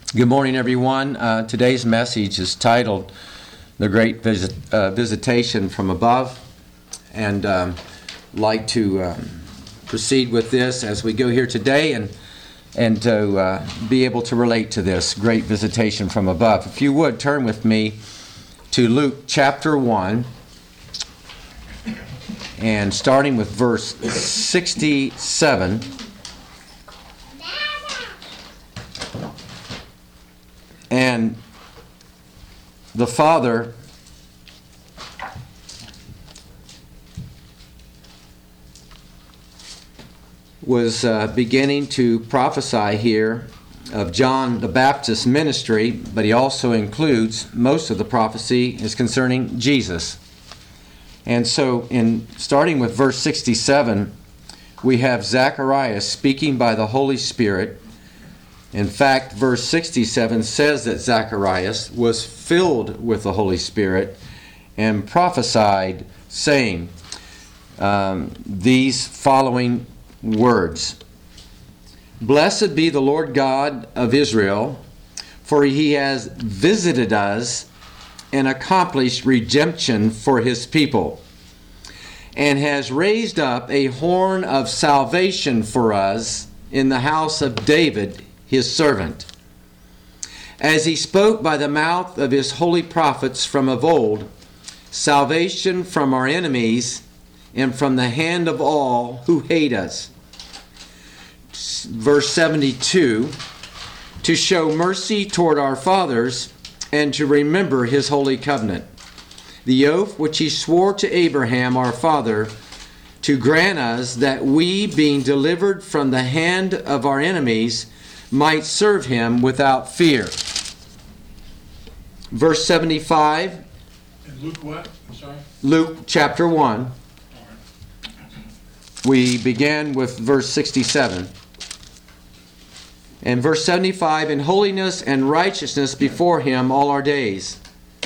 Good morning, everyone. Today's message is titled The Great Visitation from Above, and like to proceed with this as we go here today and to be able to relate to this great visitation from above. If you would, turn with me to Luke chapter 1, and starting with verse 67. And the Father was beginning to prophesy here of John the Baptist's ministry, but he also includes most of the prophecy is concerning Jesus. And so in starting with verse 67, we have Zacharias speaking by the Holy Spirit. In fact, verse 67 says that Zacharias was filled with the Holy Spirit and prophesied, saying these following words. Blessed be the Lord God of Israel, for he has visited us and accomplished redemption for his people, and has raised up a horn of salvation for us in the house of David, his servant, as he spoke by the mouth of his holy prophets from of old, salvation from our enemies and from the hand of all who hate us. Verse 72, to show mercy toward our fathers and to remember his holy covenant, the oath which he swore to Abraham our father, to grant us that we, being delivered from the hand of our enemies, might serve him without fear. Verse 75. And Luke what? I'm sorry? Luke chapter 1. We began with verse 67. And verse 75, in holiness and righteousness before him all our days.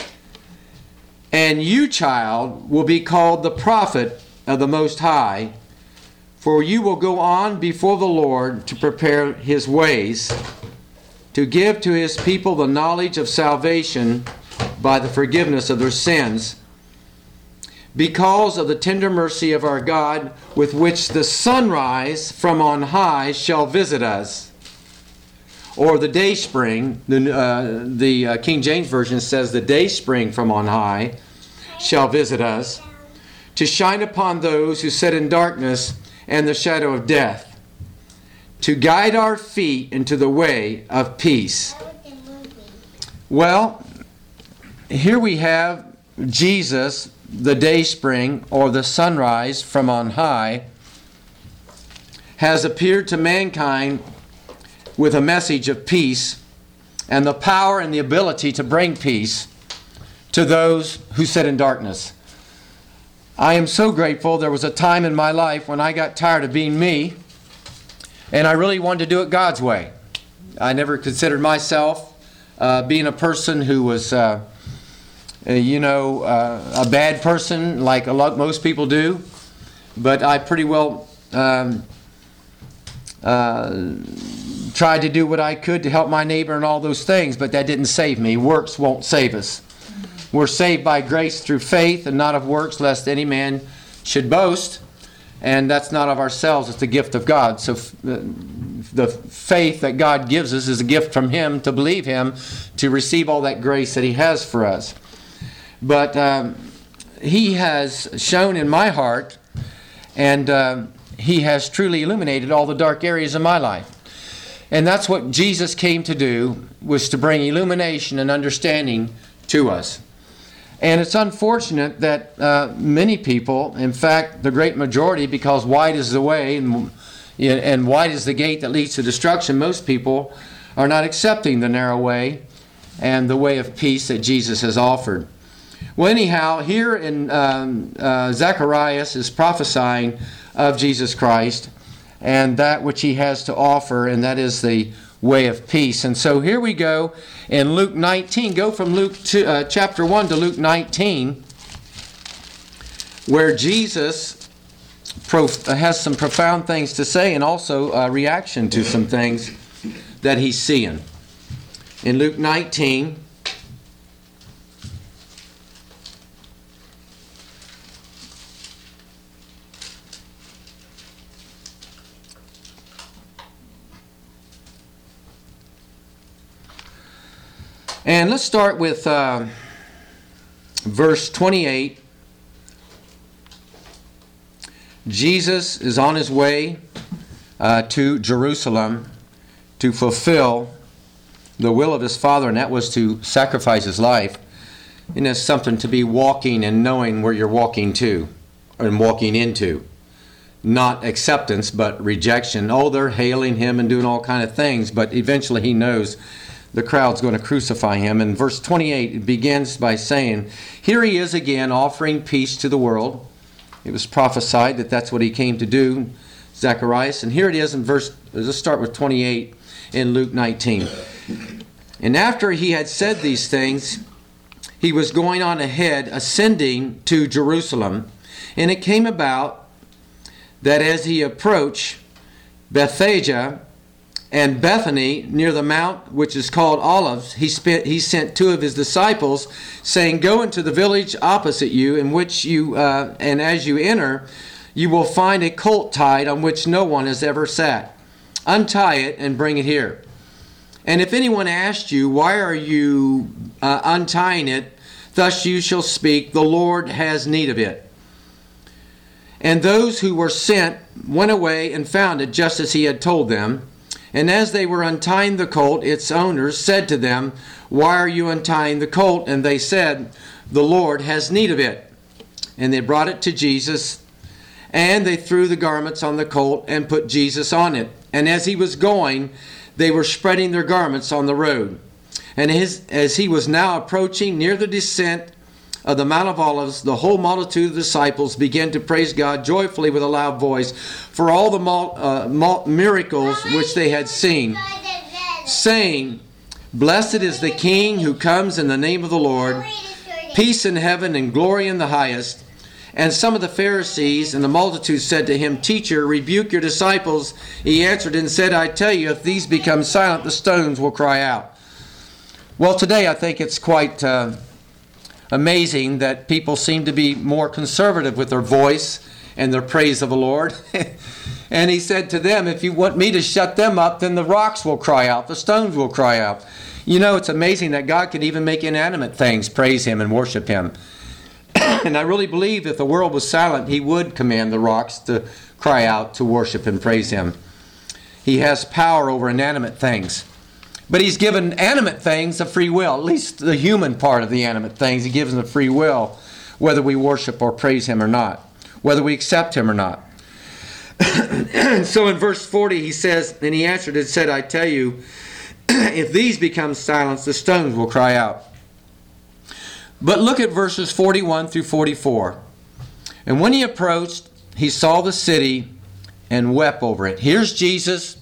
And you, child, will be called the prophet of the Most High, for you will go on before the Lord to prepare his ways, to give to his people the knowledge of salvation by the forgiveness of their sins, because of the tender mercy of our God, with which the sunrise from on high shall visit us. Or the day spring, the King James Version says the day spring from on high shall visit us, to shine upon those who sit in darkness and the shadow of death, to guide our feet into the way of peace. Well, here we have Jesus, the day spring or the sunrise from on high, has appeared to mankind with a message of peace and the power and the ability to bring peace to those who sit in darkness. I am so grateful. There was a time in my life when I got tired of being me, and I really wanted to do it God's way. I never considered myself being a person who was, a bad person like most people do, but I pretty well tried to do what I could to help my neighbor and all those things, but that didn't save me. Works won't save us. We're saved by grace through faith and not of works, lest any man should boast. And that's not of ourselves, it's the gift of God. So the faith that God gives us is a gift from him to believe him, to receive all that grace that he has for us. But he has shown in my heart, and he has truly illuminated all the dark areas of my life. And that's what Jesus came to do, was to bring illumination and understanding to us. And it's unfortunate that many people, in fact, the great majority, because wide is the way and wide is the gate that leads to destruction, most people are not accepting the narrow way and the way of peace that Jesus has offered. Well, anyhow, here in Zacharias is prophesying of Jesus Christ and that which he has to offer, and that is the way of peace. And so here we go in Luke 19. Go from Luke chapter 1 to Luke 19, where Jesus has some profound things to say and also a reaction to some things that he's seeing. in Luke 19. And let's start with verse 28. Jesus is on his way to Jerusalem to fulfill the will of his Father, and that was to sacrifice his life. And it's something to be walking and knowing where you're walking to and walking into. Not acceptance, but rejection. Oh, they're hailing him and doing all kind of things, but eventually he knows the crowd's going to crucify him. And verse 28, it begins by saying, here he is again offering peace to the world. It was prophesied that that's what he came to do, Zacharias. And here it is in verse, let's start with 28 in Luke 19. And after he had said these things, he was going on ahead, ascending to Jerusalem. And it came about that as he approached Bethphage and Bethany near the mount which is called Olives, he sent two of his disciples, saying, go into the village opposite you, in which you and as you enter, you will find a colt tied on which no one has ever sat. Untie it and bring it here. And if anyone asks you, why are you untying it? Thus you shall speak, the Lord has need of it. And those who were sent went away and found it just as he had told them. And as they were untying the colt, its owners said to them, why are you untying the colt? And they said, the Lord has need of it. And they brought it to Jesus, and they threw the garments on the colt and put Jesus on it. And as he was going, they were spreading their garments on the road. And as he was now approaching near the descent of the Mount of Olives, the whole multitude of disciples began to praise God joyfully with a loud voice for all the miracles which they had seen, saying, blessed is the King who comes in the name of the Lord, peace in heaven and glory in the highest. And some of the Pharisees and the multitude said to him, teacher, rebuke your disciples. He answered and said, I tell you, if these become silent, the stones will cry out. Well, today I think it's quite amazing that people seem to be more conservative with their voice and their praise of the Lord. And he said to them, if you want me to shut them up, then the rocks will cry out, the stones will cry out. You know, it's amazing that God can even make inanimate things praise him and worship him. And I really believe if the world was silent, he would command the rocks to cry out, to worship and praise him. He has power over inanimate things. But he's given animate things a free will, at least the human part of the animate things. He gives them a free will, whether we worship or praise him or not, whether we accept him or not. So in verse 40 he says, and he answered and said, I tell you, if these become silent, the stones will cry out. But look at verses 41 through 44. And when he approached, he saw the city and wept over it. Here's Jesus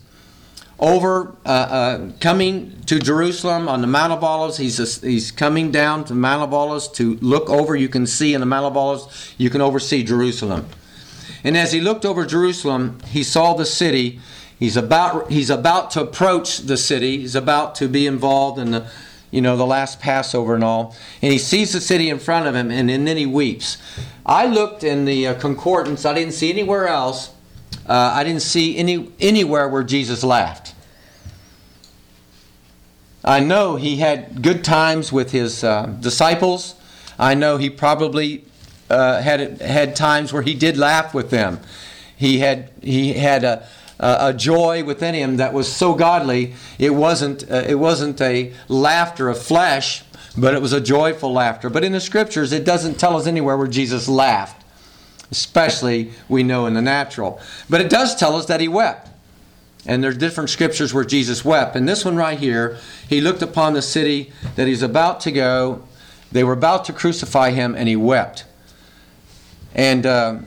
coming to Jerusalem on the Mount of Olives. He's coming down to the Mount of Olives to look over. You can see in the Mount of Olives, you can oversee Jerusalem. And as he looked over Jerusalem, he saw the city. He's about to approach the city. He's about to be involved in the last Passover and all. And he sees the city in front of him, and then he weeps. I looked in the concordance. I didn't see anywhere else. I didn't see anywhere where Jesus laughed. I know he had good times with his disciples. I know he probably had times where he did laugh with them. He had a joy within him that was so godly. It wasn't a laughter of flesh, but it was a joyful laughter. But in the Scriptures, it doesn't tell us anywhere where Jesus laughed. Especially we know in the natural. But it does tell us that he wept. And there's different scriptures where Jesus wept. And this one right here, he looked upon the city that he's about to go. They were about to crucify him, and he wept. And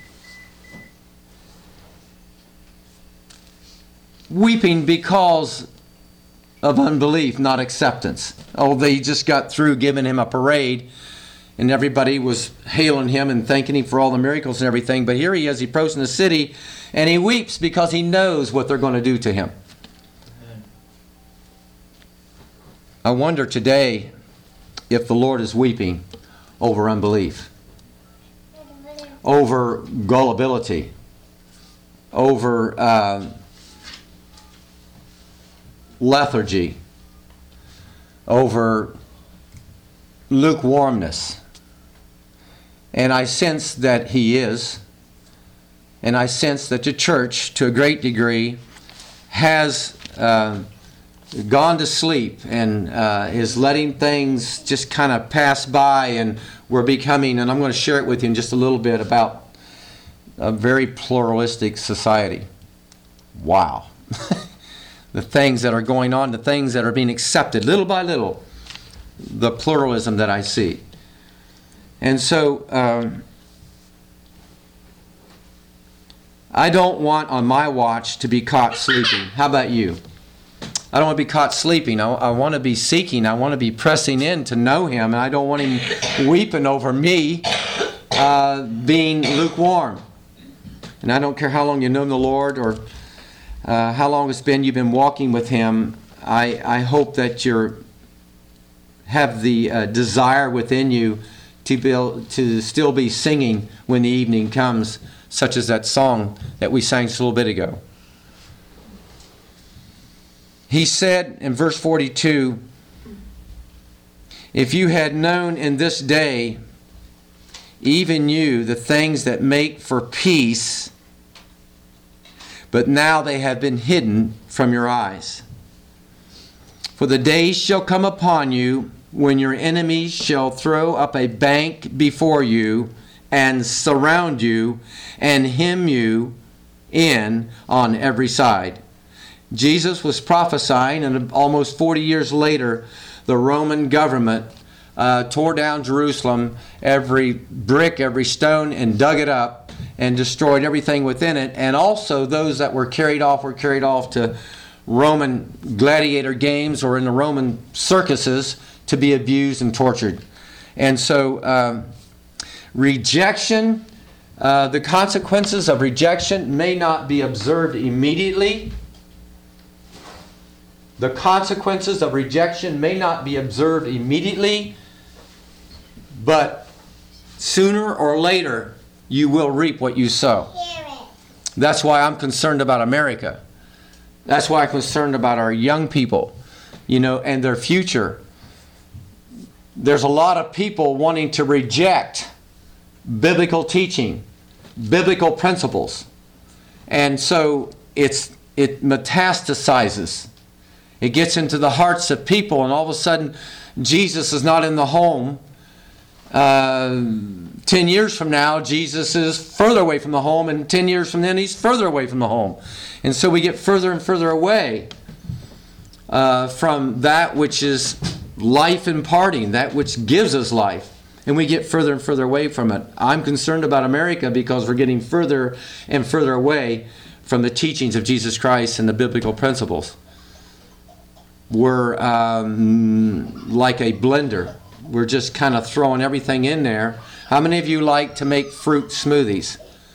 weeping because of unbelief, not acceptance. Oh, they just got through giving him a parade, and everybody was hailing him and thanking him for all the miracles and everything. But here he is, he approaching the city, and he weeps because he knows what they're going to do to him. I wonder today if the Lord is weeping over unbelief, over gullibility, over lethargy, over lukewarmness. And I sense that He is. And I sense that the church, to a great degree, has gone to sleep and is letting things just kind of pass by, and we're becoming, and I'm going to share it with you in just a little bit, about a very pluralistic society. Wow. The things that are going on, the things that are being accepted little by little, the pluralism that I see. And so I don't want on my watch to be caught sleeping. How about you? I don't want to be caught sleeping. I want to be seeking. I want to be pressing in to know Him. And I don't want Him weeping over me being lukewarm. And I don't care how long you've known the Lord or how long it's been you've been walking with Him. I hope that you have the desire within you to still be singing when the evening comes, such as that song that we sang just a little bit ago. He said in verse 42, "If you had known in this day, even you, the things that make for peace, but now they have been hidden from your eyes. For the days shall come upon you when your enemies shall throw up a bank before you and surround you and hem you in on every side." Jesus was prophesying, and almost 40 years later, the Roman government tore down Jerusalem, every brick, every stone, and dug it up and destroyed everything within it. And also those that were carried off to Roman gladiator games or in the Roman circuses to be abused and tortured. And so rejection, the consequences of rejection may not be observed immediately. The consequences of rejection may not be observed immediately, but sooner or later you will reap what you sow. That's why I'm concerned about America. That's why I'm concerned about our young people, and their future. There's a lot of people wanting to reject biblical teaching, biblical principles. And so it metastasizes. It gets into the hearts of people, and all of a sudden Jesus is not in the home. 10 years from now, Jesus is further away from the home, and 10 years from then, He's further away from the home. And so we get further and further away from that which is life imparting, that which gives us life. And we get further and further away from it. I'm concerned about America because we're getting further and further away from the teachings of Jesus Christ and the biblical principles. We're like a blender. We're just kind of throwing everything in there. How many of you like to make fruit smoothies?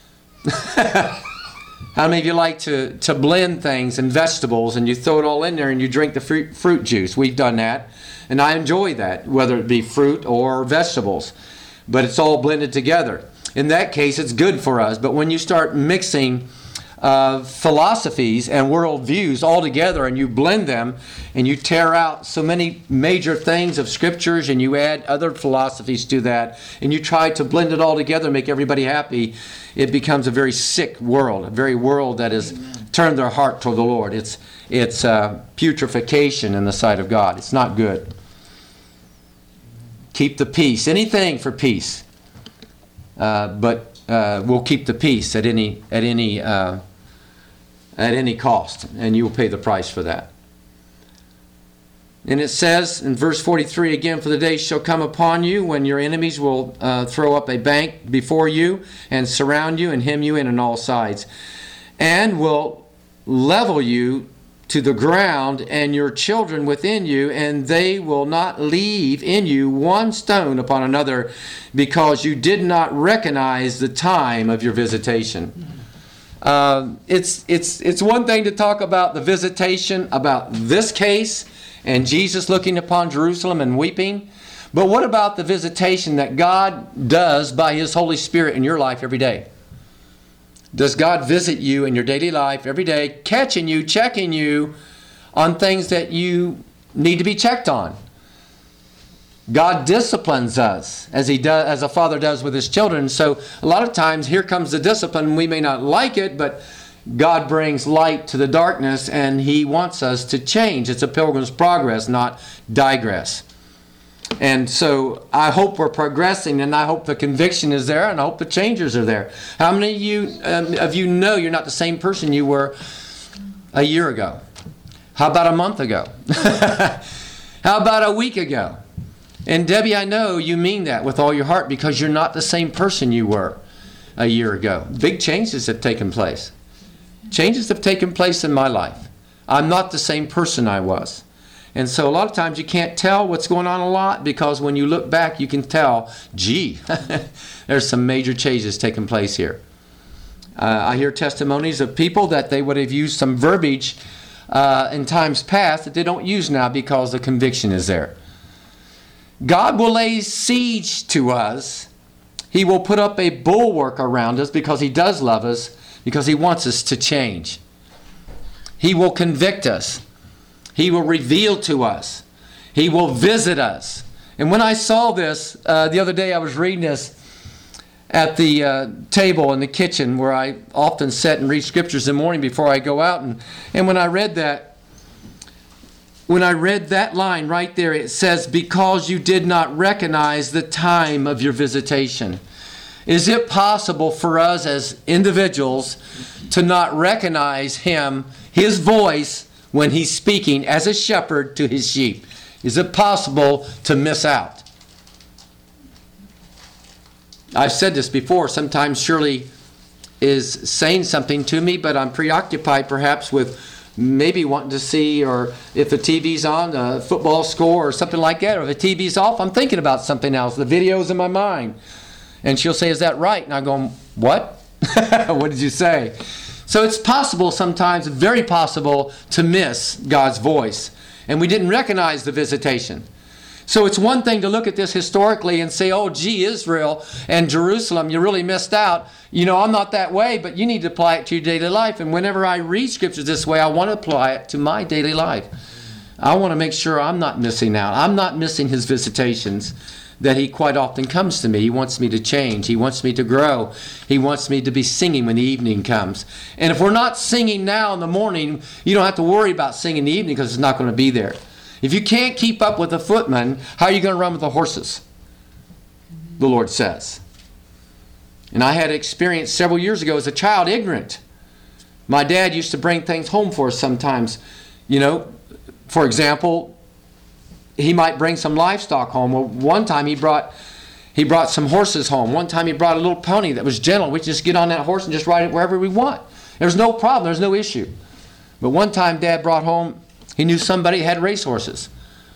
How many of you like to blend things and vegetables, and you throw it all in there and you drink the fruit juice? We've done that, and I enjoy that, whether it be fruit or vegetables. But it's all blended together. In that case, it's good for us. But when you start mixing philosophies and worldviews all together, and you blend them, and you tear out so many major things of scriptures, and you add other philosophies to that, and you try to blend it all together and make everybody happy, it becomes a very sick world, a very world that has turned their heart toward the Lord. It's putrefaction in the sight of God. It's not good. Keep the peace. Anything for peace. But we'll keep the peace at any cost, and you will pay the price for that. And it says in verse 43 again, "For the days shall come upon you when your enemies will throw up a bank before you and surround you and hem you in on all sides, and will level you to the ground and your children within you, and they will not leave in you one stone upon another, because you did not recognize the time of your visitation." It's one thing to talk about the visitation, about this case, and Jesus looking upon Jerusalem and weeping. But what about the visitation that God does by His Holy Spirit in your life every day? Does God visit you in your daily life every day, catching you, checking you on things that you need to be checked on? God disciplines us as a father does with his children. So a lot of times here comes the discipline. We may not like it, but God brings light to the darkness, and He wants us to change. It's a pilgrim's progress, not digress. And so I hope we're progressing, and I hope the conviction is there, and I hope the changes are there. How many of you know you're not the same person you were a year ago? How about a month ago? How about a week ago? And Debbie, I know you mean that with all your heart, because you're not the same person you were a year ago. Big changes have taken place. Changes have taken place in my life. I'm not the same person I was. And so a lot of times you can't tell what's going on a lot, because when you look back you can tell, gee, there's some major changes taking place here. I hear testimonies of people that they would have used some verbiage in times past that they don't use now because the conviction is there. God will lay siege to us. He will put up a bulwark around us because He does love us, because He wants us to change. He will convict us. He will reveal to us. He will visit us. And when I saw this, the other day I was reading this at the table in the kitchen where I often sit and read scriptures in the morning before I go out. And when I read that line right there, it says, because you did not recognize the time of your visitation. Is it possible for us as individuals to not recognize Him, His voice, when He's speaking as a shepherd to His sheep? Is it possible to miss out? I've said this before. Sometimes Shirley is saying something to me, but I'm preoccupied perhaps with maybe wanting to see, or if the TV's on, the football score or something like that, or if the TV's off, I'm thinking about something else. The video's in my mind. And she'll say, is that right? And I'm going, what? What did you say? So it's possible sometimes, very possible, to miss God's voice. And we didn't recognize the visitation. So it's one thing to look at this historically and say, oh, gee, Israel and Jerusalem, you really missed out. You know, I'm not that way, but you need to apply it to your daily life. And whenever I read scriptures this way, I want to apply it to my daily life. I want to make sure I'm not missing out. I'm not missing His visitations, that He quite often comes to me. He wants me to change. He wants me to grow. He wants me to be singing when the evening comes. And if we're not singing now in the morning, you don't have to worry about singing in the evening, because it's not going to be there. If you can't keep up with the footmen, how are you going to run with the horses? The Lord says. And I had experience several years ago as a child, ignorant. My dad used to bring things home for us sometimes. You know, for example, he might bring some livestock home. Well, one time he brought some horses home. One time he brought a little pony that was gentle. We just get on that horse and just ride it wherever we want. There's no problem. There's no issue. But one time Dad brought home, he knew somebody had racehorses.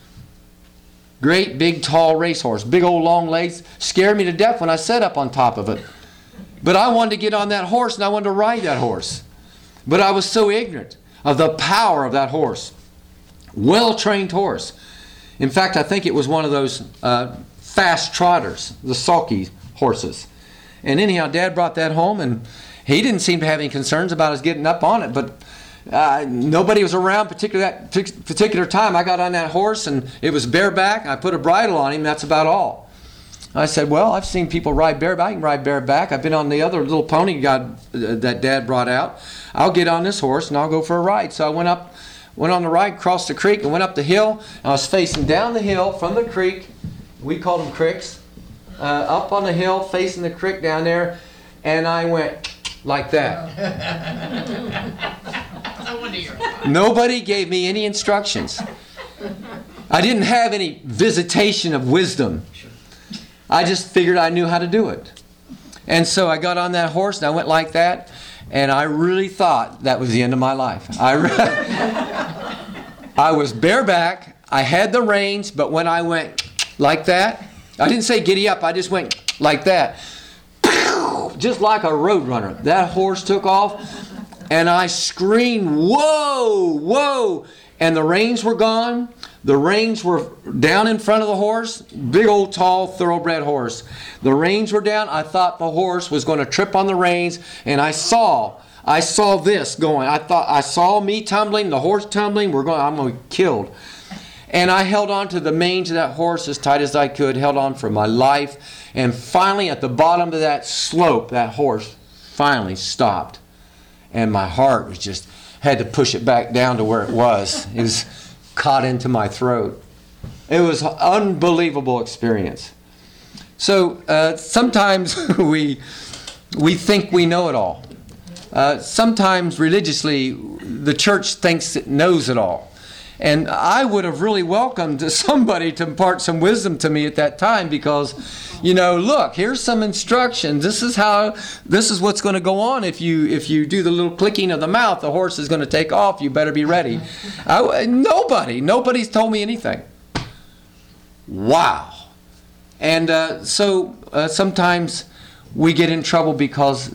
Great, big, tall racehorse. Big old long legs. Scared me to death when I sat up on top of it. But I wanted to get on that horse, and I wanted to ride that horse. But I was so ignorant of the power of that horse. Well-trained horse. In fact, I think it was one of those fast trotters, the sulky horses. And anyhow, Dad brought that home, and he didn't seem to have any concerns about us getting up on it, but nobody was around that particular time. I got on that horse, and it was bareback. I put a bridle on him. That's about all. I said, well, I've seen people ride bareback. I can ride bareback. I've been on the other little pony that Dad brought out. I'll get on this horse, and I'll go for a ride. So I went on the ride, crossed the creek, and went up the hill. I was facing down the hill from the creek. We called them cricks. Up on the hill, facing the creek down there, and I went like that. Nobody gave me any instructions. I didn't have any visitation of wisdom. I just figured I knew how to do it. And so I got on that horse and I went like that, and I really thought that was the end of my life. I was bareback. I had the reins, but when I went like that, I didn't say giddy up. I just went like that. Just like a road runner. That horse took off. And I screamed, whoa, whoa. And the reins were gone. The reins were down in front of the horse, big old tall thoroughbred horse. The reins were down. I thought the horse was going to trip on the reins, and I saw this going. I saw me tumbling, the horse tumbling. I'm going to be killed. And I held on to the mange of that horse as tight as I could, held on for my life. And finally, at the bottom of that slope, that horse finally stopped. And my heart was just, had to push it back down to where it was. It was caught into my throat. It was an unbelievable experience. So sometimes we think we know it all. Sometimes religiously, the church thinks it knows it all. And I would have really welcomed somebody to impart some wisdom to me at that time because, look, here's some instructions. This is what's going to go on. If you do the little clicking of the mouth, the horse is going to take off. You better be ready. Nobody's told me anything. Wow. And so sometimes we get in trouble because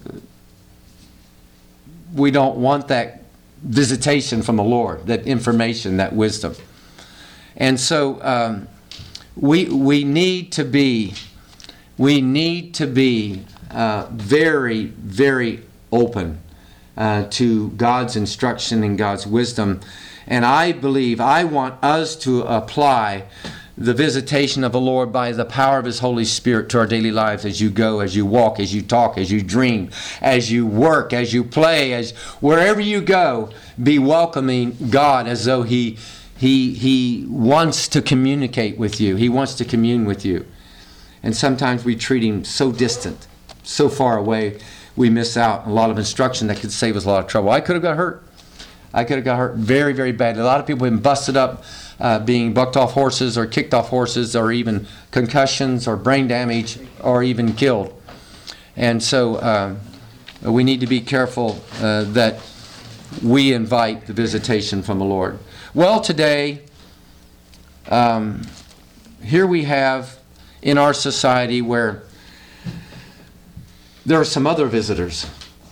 we don't want that visitation from the Lord, that information, that wisdom. And so we need to be very, very open to God's instruction and God's wisdom. And I want us to apply the visitation of the Lord by the power of His Holy Spirit to our daily lives as you go, as you walk, as you talk, as you dream, as you work, as you play, as wherever you go, be welcoming God as though He wants to communicate with you. He wants to commune with you. And sometimes we treat Him so distant, so far away, we miss out on a lot of instruction that could save us a lot of trouble. I could have got hurt. I could have got hurt very, very badly. A lot of people have been busted up being bucked off horses or kicked off horses or even concussions or brain damage or even killed. And so we need to be careful that we invite the visitation from the Lord. Well, today, here we have in our society where there are some other visitors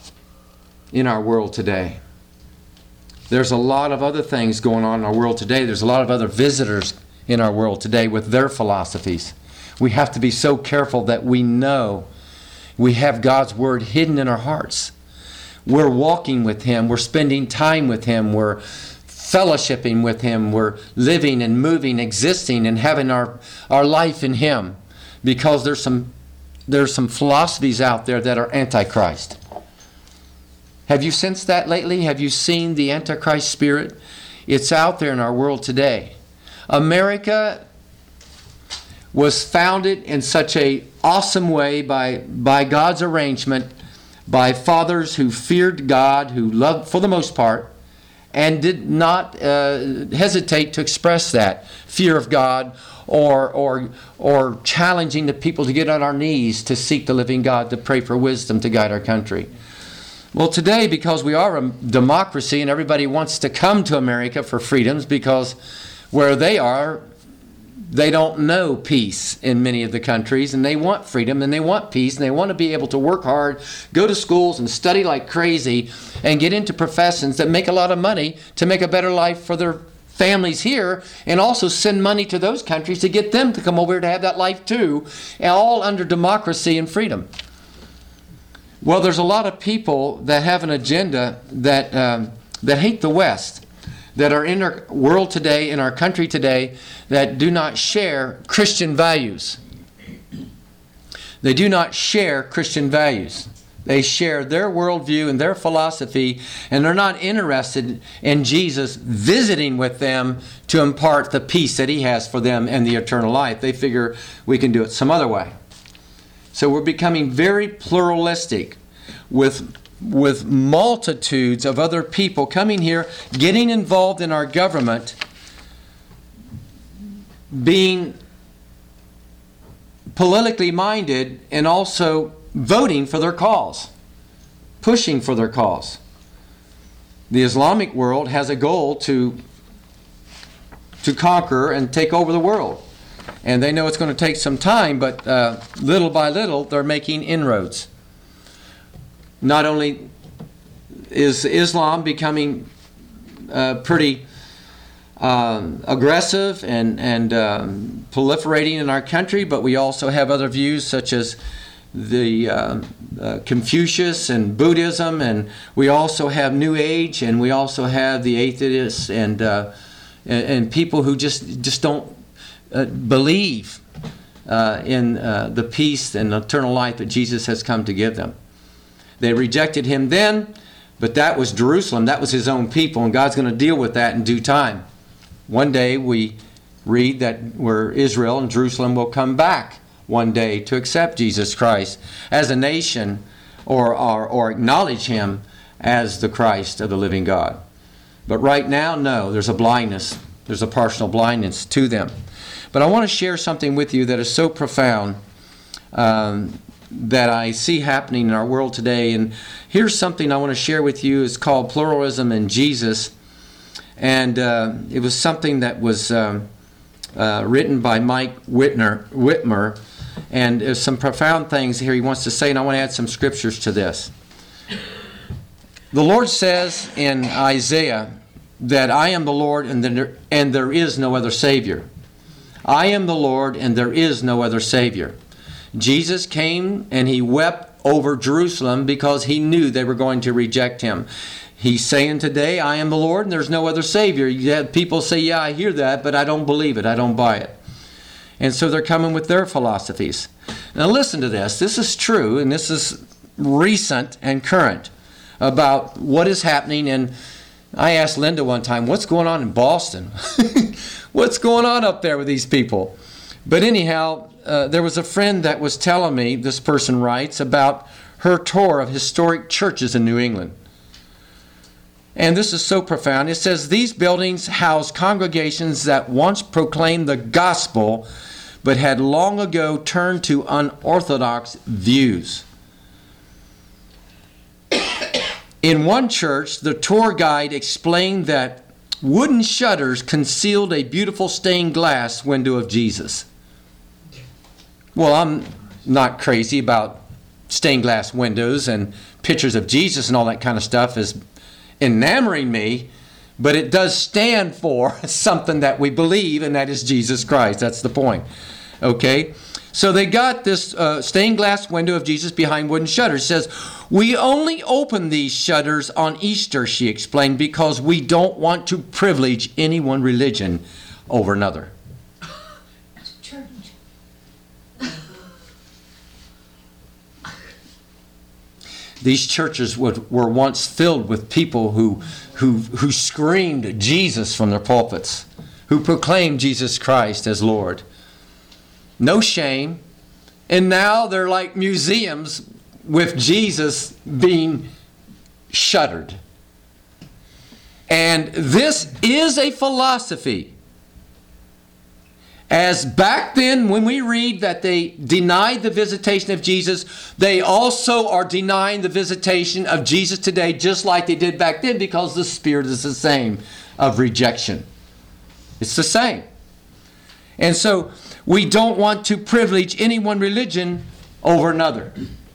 in our world today. There's a lot of other things going on in our world today. There's a lot of other visitors in our world today with their philosophies. We have to be so careful that we know we have God's Word hidden in our hearts. We're walking with Him. We're spending time with Him. We're fellowshipping with Him. We're living and moving, existing, and having our life in Him. Because there's some philosophies out there that are antichrist. Have you sensed that lately? Have you seen the Antichrist spirit? It's out there in our world today. America was founded in such an awesome way by God's arrangement, by fathers who feared God, who loved for the most part, and did not hesitate to express that fear of God or challenging the people to get on our knees to seek the living God, to pray for wisdom to guide our country. Well, today, because we are a democracy and everybody wants to come to America for freedoms because where they are, they don't know peace in many of the countries, and they want freedom and they want peace and they want to be able to work hard, go to schools and study like crazy and get into professions that make a lot of money to make a better life for their families here, and also send money to those countries to get them to come over here to have that life too, and all under democracy and freedom. Well, there's a lot of people that have an agenda that hate the West, that are in our world today, in our country today, that do not share Christian values. They do not share Christian values. They share their worldview and their philosophy, and they're not interested in Jesus visiting with them to impart the peace that He has for them and the eternal life. They figure we can do it some other way. So we're becoming very pluralistic with multitudes of other people coming here, getting involved in our government, being politically minded, and also voting for their cause, pushing for their cause. The Islamic world has a goal to conquer and take over the world. And they know it's going to take some time, but little by little, they're making inroads. Not only is Islam becoming pretty aggressive and proliferating in our country, but we also have other views such as the Confucius and Buddhism, and we also have New Age, and we also have the atheists and people who just don't believe in the peace and eternal life that Jesus has come to give them. They rejected him then, but that was Jerusalem. That was his own people, and God's going to deal with that in due time. One day we read that where Israel and Jerusalem will come back one day to accept Jesus Christ as a nation or acknowledge him as the Christ of the living God. But right now, no, there's a blindness. There's a partial blindness to them. But I want to share something with you that is so profound that I see happening in our world today. And here's something I want to share with you. It's called Pluralism in Jesus. And it was something that was written by Mike Whitmer. And there's some profound things here he wants to say, and I want to add some scriptures to this. The Lord says in Isaiah that I am the Lord and there is no other Savior. I am the Lord and there is no other Savior. Jesus came and he wept over Jerusalem because he knew they were going to reject him. He's saying today, I am the Lord and there's no other Savior. You have people say, yeah, I hear that, but I don't believe it. I don't buy it. And so they're coming with their philosophies. Now listen to this. This is true, and this is recent and current about what is happening. And I asked Linda one time, what's going on in Boston? What's going on up there with these people? But anyhow, there was a friend that was telling me, this person writes, about her tour of historic churches in New England. And this is so profound. It says, these buildings house congregations that once proclaimed the gospel, but had long ago turned to unorthodox views. In one church, the tour guide explained that wooden shutters concealed a beautiful stained glass window of Jesus. Well, I'm not crazy about stained glass windows and pictures of Jesus and all that kind of stuff is enamoring me, but it does stand for something that we believe, and that is Jesus Christ. That's the point. Okay? So they got this stained glass window of Jesus behind wooden shutters. It says, we only open these shutters on Easter, she explained, because we don't want to privilege any one religion over another. These churches were once filled with people who screamed Jesus from their pulpits, who proclaimed Jesus Christ as Lord. No shame. And now they're like museums with Jesus being shuttered. And this is a philosophy. As back then, when we read that they denied the visitation of Jesus, they also are denying the visitation of Jesus today, just like they did back then, because the spirit is the same of rejection. It's the same. And so we don't want to privilege any one religion over another.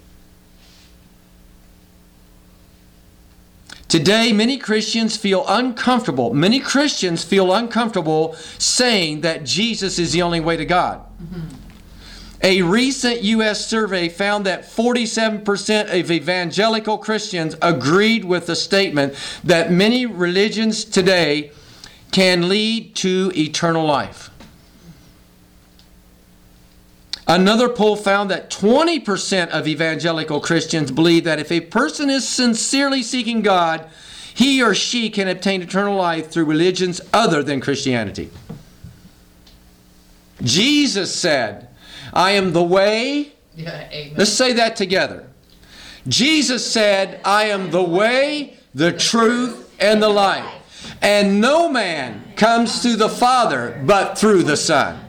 Today, many Christians feel uncomfortable. Many Christians feel uncomfortable saying that Jesus is the only way to God. Mm-hmm. A recent U.S. survey found that 47% of evangelical Christians agreed with the statement that many religions today can lead to eternal life. Another poll found that 20% of evangelical Christians believe that if a person is sincerely seeking God, he or she can obtain eternal life through religions other than Christianity. Jesus said, I am the way. Yeah, amen. Let's say that together. Jesus said, I am the way, the truth, and the life. And no man comes to the Father but through the Son.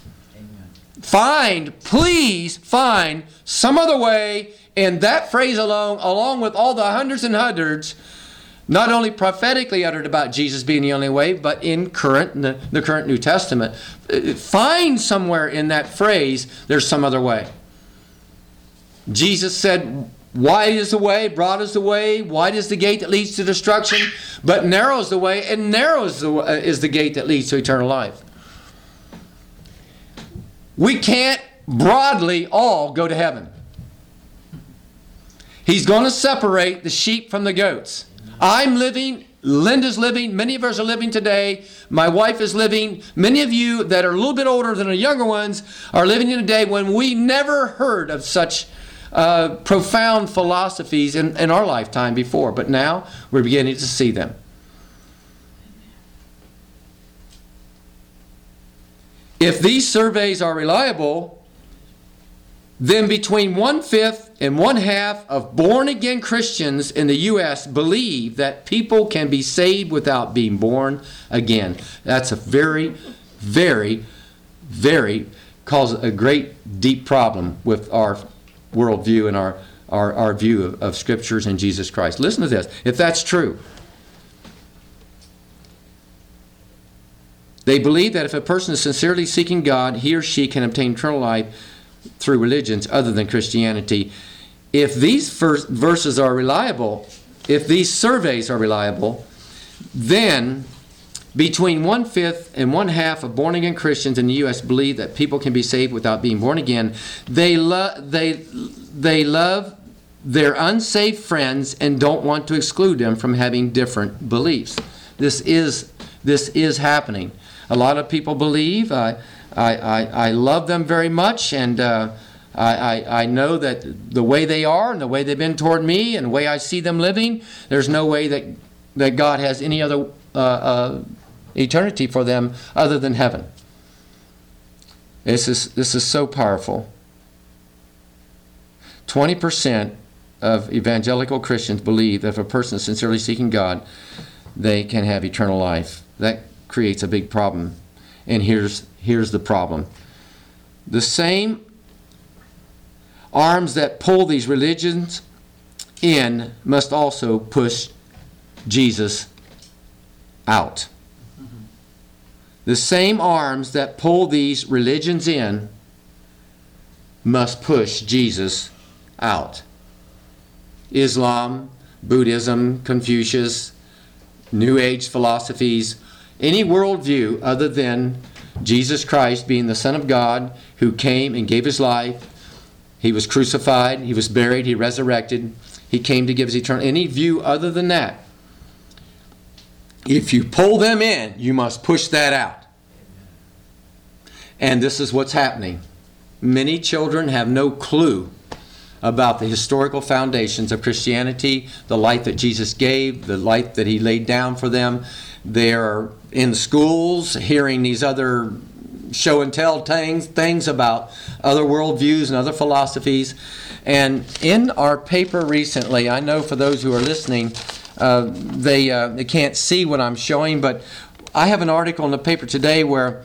Please find some other way in that phrase along with all the hundreds and hundreds, not only prophetically uttered about Jesus being the only way, but in the current New Testament. Find somewhere in that phrase there's some other way. Jesus said, Wide is the way, broad is the way, wide is the gate that leads to destruction, but narrow is the way, and narrow is the gate that leads to eternal life. We can't broadly all go to heaven. He's going to separate the sheep from the goats. I'm living, Linda's living, many of us are living today, my wife is living, many of you that are a little bit older than the younger ones are living in a day when we never heard of such profound philosophies in our lifetime before, but now we're beginning to see them. If these surveys are reliable, then between 1/5 and 1/2 of born-again Christians in the U.S. believe that people can be saved without being born again. That's a very, very, very, cause a great deep problem with our worldview and our view of Scriptures and Jesus Christ. Listen to this. If that's true, they believe that if a person is sincerely seeking God, he or she can obtain eternal life through religions other than Christianity. If these verses are reliable, if these surveys are reliable, then between 1/5 and 1/2 of born-again Christians in the U.S. believe that people can be saved without being born again. They love their unsaved friends and don't want to exclude them from having different beliefs. This is happening. A lot of people believe. I love them very much, and I know that the way they are and the way they've been toward me and the way I see them living, there's no way that God has any other eternity for them other than heaven. This is so powerful. 20% of evangelical Christians believe that if a person is sincerely seeking God, they can have eternal life. That creates a big problem. And here's the problem. The same arms that pull these religions in must also push Jesus out. The same arms that pull these religions in must push Jesus out. Islam, Buddhism, Confucius, New Age philosophies, any worldview other than Jesus Christ being the Son of God who came and gave his life. He was crucified, he was buried, he resurrected, he came to give us eternal. Any view other than that, if you pull them in, you must push that out. And this is what's happening. Many children have no clue about the historical foundations of Christianity, the life that Jesus gave, the life that he laid down for them. They're in schools hearing these other show and tell things about other worldviews and other philosophies. And in our paper recently, I know for those who are listening, they can't see what I'm showing, but I have an article in the paper today where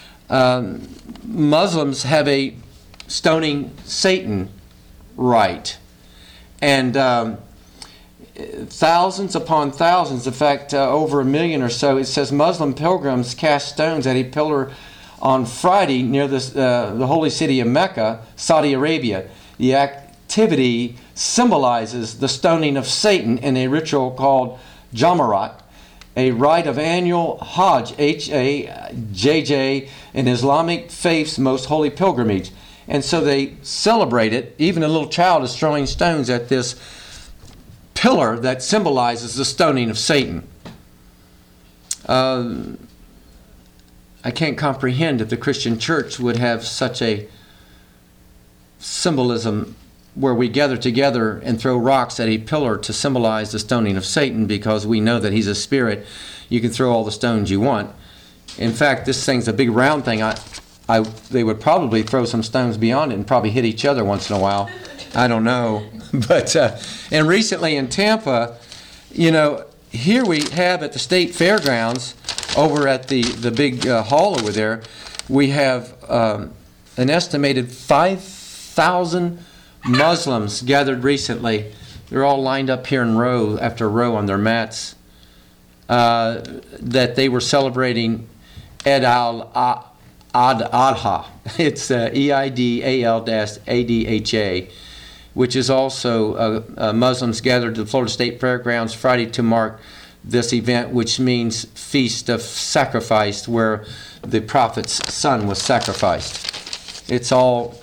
Muslims have a stoning Satan right. And thousands upon thousands, in fact, over 1 million or so, it says Muslim pilgrims cast stones at a pillar on Friday near the holy city of Mecca, Saudi Arabia. The activity symbolizes the stoning of Satan in a ritual called Jamarat, a rite of annual Hajj, H-A-J-J, in Islamic faith's most holy pilgrimage. And so they celebrate it. Even a little child is throwing stones at this pillar that symbolizes the stoning of Satan. I can't comprehend if the Christian church would have such a symbolism where we gather together and throw rocks at a pillar to symbolize the stoning of Satan, because we know that he's a spirit. You can throw all the stones you want. In fact, this thing's a big round thing. They would probably throw some stones beyond it and probably hit each other once in a while. I don't know. But and recently in Tampa, here we have at the state fairgrounds, over at the big hall over there, we have an estimated 5,000 Muslims gathered recently. They're all lined up here in row after row on their mats, that they were celebrating Eid al-Adha. It's Eidal-Adha. which is also Muslims gathered to the Florida State Fairgrounds Friday to mark this event, which means Feast of Sacrifice, where the prophet's son was sacrificed. It's all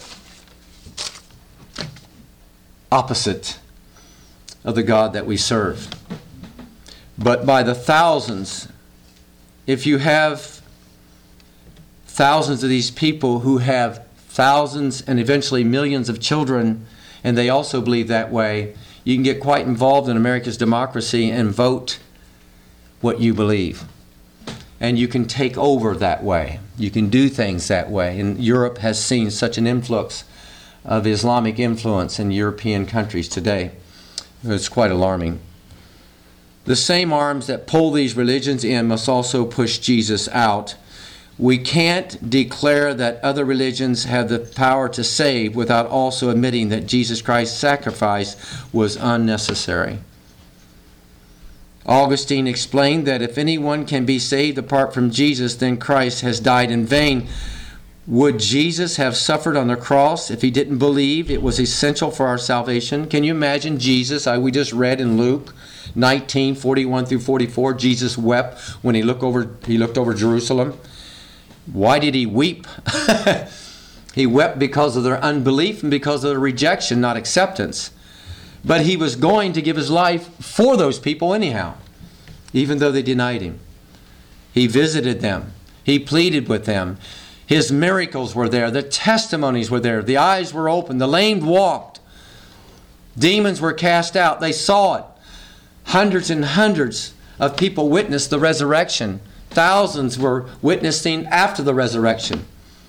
opposite of the God that we serve. But by the thousands, if you have thousands of these people who have thousands and eventually millions of children, and they also believe that way, you can get quite involved in America's democracy and vote what you believe. And you can take over that way. You can do things that way. And Europe has seen such an influx of Islamic influence in European countries today. It's quite alarming. The same arms that pull these religions in must also push Jesus out. We can't declare that other religions have the power to save without also admitting that Jesus Christ's sacrifice was unnecessary. Augustine explained that if anyone can be saved apart from Jesus, then Christ has died in vain. Would Jesus have suffered on the cross if he didn't believe it was essential for our salvation? Can you imagine Jesus? We just read in Luke 19:41 through 44, Jesus wept when he looked over Jerusalem. Why did he weep? He wept because of their unbelief and because of their rejection, not acceptance. But he was going to give his life for those people anyhow, even though they denied him. He visited them. He pleaded with them. His miracles were there. The testimonies were there. The eyes were opened. The lame walked. Demons were cast out. They saw it. Hundreds and hundreds of people witnessed the resurrection. Thousands were witnessing after the resurrection.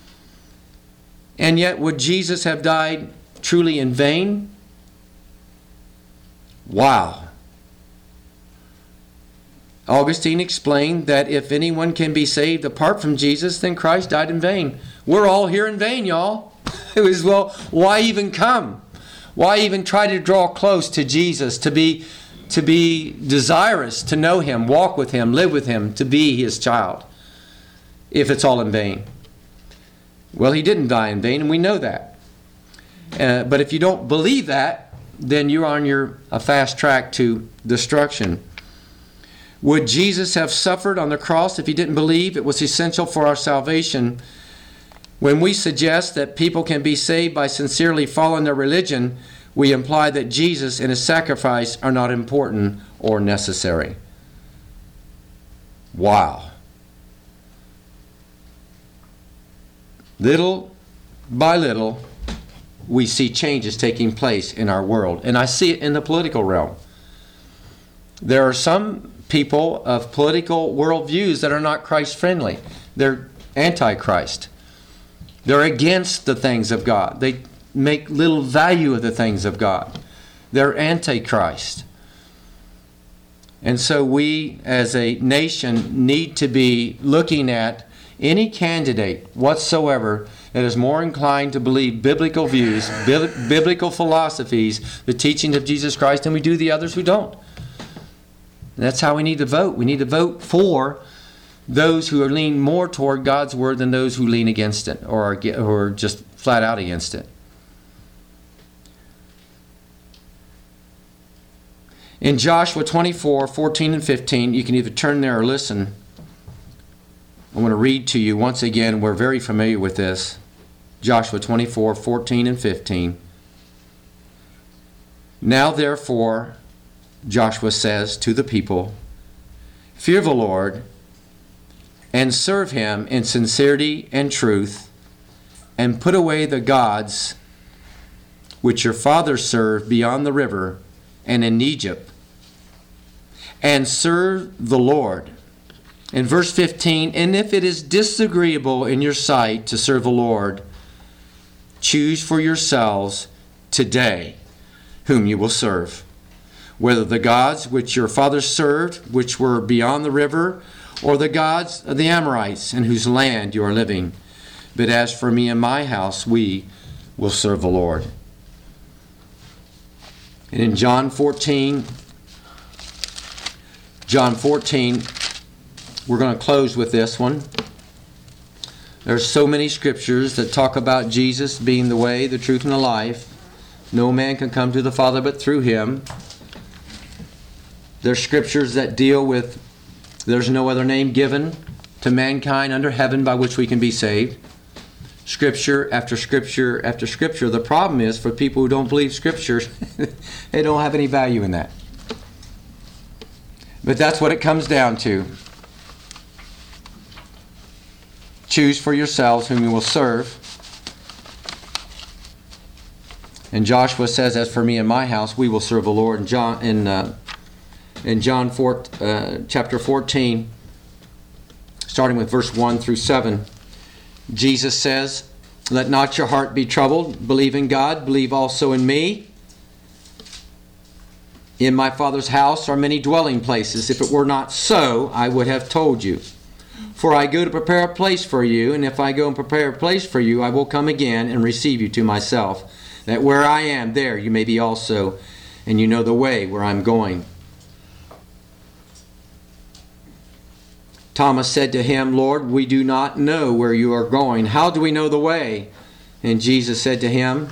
And yet, would Jesus have died truly in vain? Wow. Augustine explained that if anyone can be saved apart from Jesus, then Christ died in vain. We're all here in vain, y'all. It was, well, why even come? Why even try to draw close to Jesus, to be desirous to know him, walk with him, live with him, to be his child, if it's all in vain? Well, he didn't die in vain, and we know that. But if you don't believe that, then you're on a fast track to destruction. Would Jesus have suffered on the cross if he didn't believe it was essential for our salvation? When we suggest that people can be saved by sincerely following their religion, we imply that Jesus and his sacrifice are not important or necessary. Wow. Little by little, we see changes taking place in our world. And I see it in the political realm. There are some people of political worldviews that are not Christ-friendly. They're anti-Christ. They're against the things of God. They make little value of the things of God. They're anti-Christ. And so we, as a nation, need to be looking at any candidate whatsoever that is more inclined to believe biblical views, biblical philosophies, the teaching of Jesus Christ, than we do the others who don't. And that's how we need to vote. We need to vote for those who are lean more toward God's word than those who lean against it or are just flat out against it. In Joshua 24:14 and 15, you can either turn there or listen. I want to read to you once again. We're very familiar with this. Joshua 24:14 and 15. Now therefore, Joshua says to the people, fear the Lord and serve him in sincerity and truth, and put away the gods which your fathers served beyond the river and in Egypt, and serve the Lord. In verse 15, and if it is disagreeable in your sight to serve the Lord, choose for yourselves today whom you will serve, whether the gods which your fathers served, which were beyond the river, or the gods of the Amorites in whose land you are living. But as for me and my house, we will serve the Lord. And in John 14, we're going to close with this one. There's so many scriptures that talk about Jesus being the way, the truth, and the life. No man can come to the Father but through him. There's scriptures that deal with there's no other name given to mankind under heaven by which we can be saved. Scripture after scripture after scripture. The problem is for people who don't believe scriptures, they don't have any value in that. But that's what it comes down to. Choose for yourselves whom you will serve. And Joshua says, as for me and my house, we will serve the Lord. In John 4, chapter 14, starting with verse 1 through 7, Jesus says, let not your heart be troubled. Believe in God. Believe also in me. In my Father's house are many dwelling places. If it were not so, I would have told you. For I go to prepare a place for you, and if I go and prepare a place for you, I will come again and receive you to myself, that where I am, there you may be also, and you know the way where I'm going. Thomas said to him, Lord, we do not know where you are going. How do we know the way? And Jesus said to him,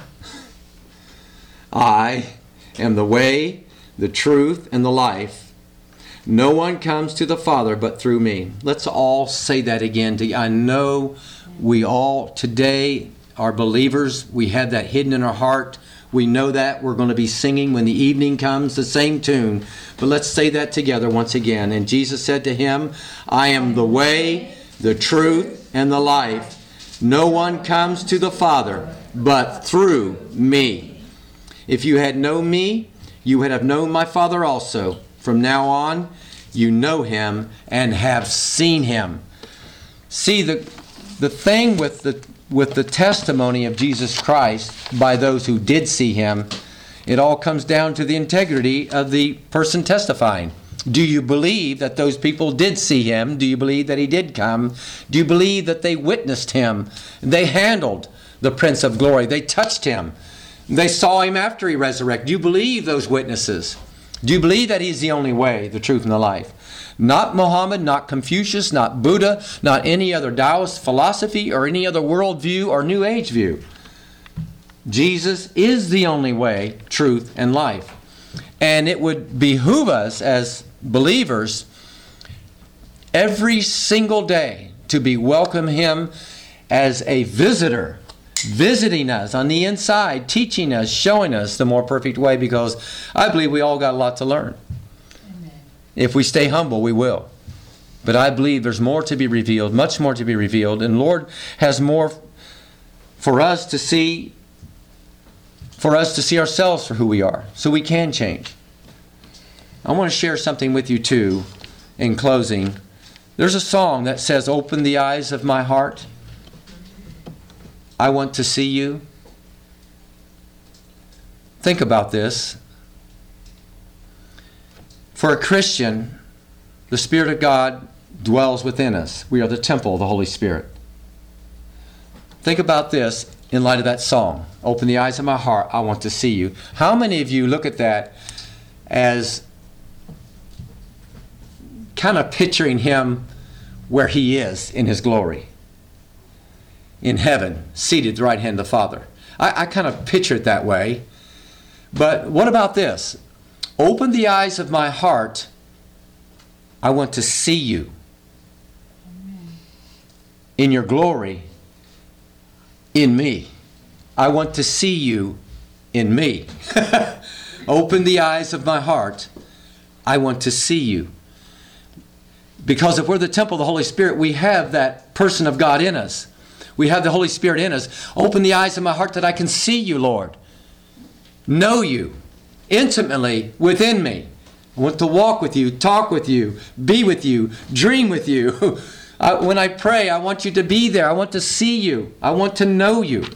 I am the way, the truth, and the life. No one comes to the Father but through me. Let's all say that again. I know we all today are believers. We have that hidden in our heart. We know that. We're going to be singing when the evening comes, the same tune. But let's say that together once again. And Jesus said to him, I am the way, the truth, and the life. No one comes to the Father but through me. If you had known me, you would have known my Father also. From now on, you know him and have seen him. See, the thing with the testimony of Jesus Christ by those who did see him, it all comes down to the integrity of the person testifying. Do you believe that those people did see him? Do you believe that he did come? Do you believe that they witnessed him? They handled the Prince of Glory. They touched him. They saw him after he resurrected. Do you believe those witnesses? Do you believe that he's the only way, the truth, and the life? Not Muhammad, not Confucius, not Buddha, not any other Taoist philosophy or any other worldview or New Age view. Jesus is the only way, truth, and life. And it would behoove us as believers every single day to be welcome him as a visitor, visiting us on the inside, teaching us, showing us the more perfect way, because I believe we all got a lot to learn. Amen. If we stay humble, we will. But I believe there's more to be revealed, much more to be revealed, and Lord has more for us to see ourselves for who we are, so we can change. I want to share something with you too in closing. There's a song that says, open the eyes of my heart. I want to see you. Think about this. For a Christian, the Spirit of God dwells within us. We are the temple of the Holy Spirit. Think about this in light of that song. Open the eyes of my heart. I want to see you. How many of you look at that as kind of picturing him where he is in his glory? In heaven, seated at the right hand of the Father. I kind of picture it that way. But what about this? Open the eyes of my heart. I want to see you. Amen. In your glory, in me. I want to see you in me. Open the eyes of my heart. I want to see you. Because if we're the temple of the Holy Spirit, we have that person of God in us. We have the Holy Spirit in us. Open the eyes of my heart that I can see you, Lord. Know you intimately within me. I want to walk with you, talk with you, be with you, dream with you. When I pray, I want you to be there. I want to see you. I want to know you.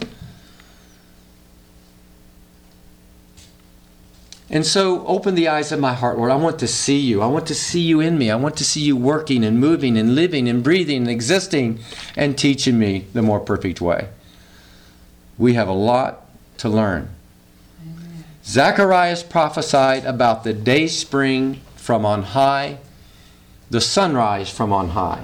And so open the eyes of my heart, Lord. I want to see you. I want to see you in me. I want to see you working and moving and living and breathing and existing and teaching me the more perfect way. We have a lot to learn. Amen. Zacharias prophesied about the day spring from on high, the sunrise from on high.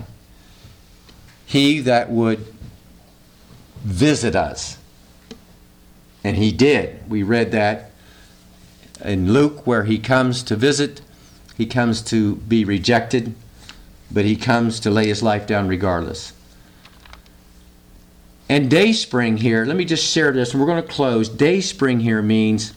He that would visit us And he did. We read that in Luke, where he comes to visit. He comes to be rejected, but he comes to lay his life down regardless. And dayspring here, let me just share this, and we're going to close. Dayspring here means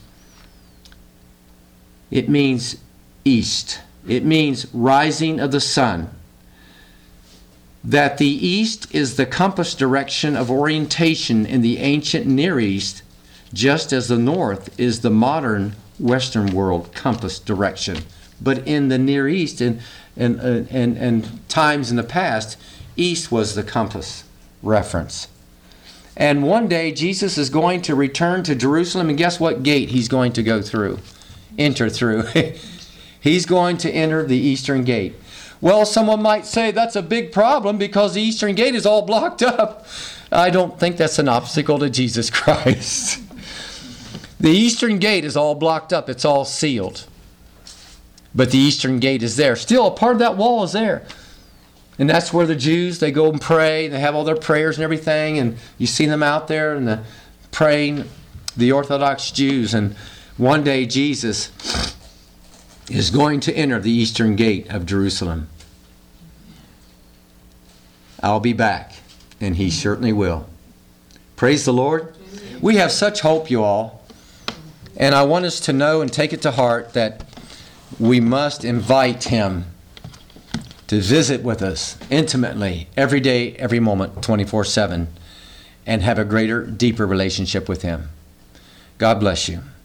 east. It means rising of the sun. That the east is the compass direction of orientation in the ancient Near East, just as the north is the modern Western world compass direction. But in the Near East and times in the past, east was the compass reference. And one day Jesus is going to return to Jerusalem, and guess what gate he's going to go through? Enter through. He's going to enter the eastern gate. Well, someone might say that's a big problem because the eastern gate is all blocked up. I don't think that's an obstacle to Jesus Christ. The eastern gate is all blocked up. It's all sealed. But the eastern gate is there. Still, a part of that wall is there. And that's where the Jews, they go and pray. They have all their prayers and everything. And you see them out there and praying, the Orthodox Jews. And one day Jesus is going to enter the eastern gate of Jerusalem. I'll be back. And he certainly will. Praise the Lord. We have such hope, you all. And I want us to know and take it to heart that we must invite him to visit with us intimately every day, every moment, 24/7, and have a greater, deeper relationship with him. God bless you.